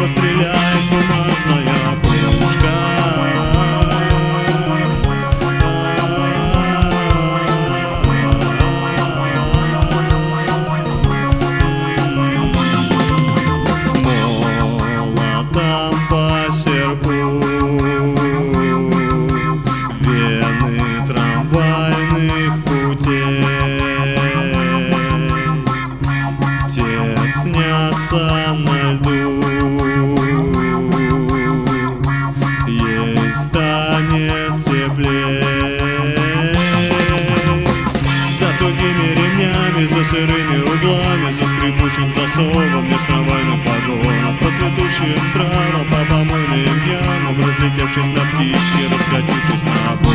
стреляет бумажная пушка. Молотом по серпу вены трамвайных путей теснятся на льду. Ей станет теплей. За тугими ремнями, за сырыми углами, за скрипучим засовом меж трамвайных вагонов, по цветущим травам, по помойным ямам, разлетевшись на птички, раскатившись на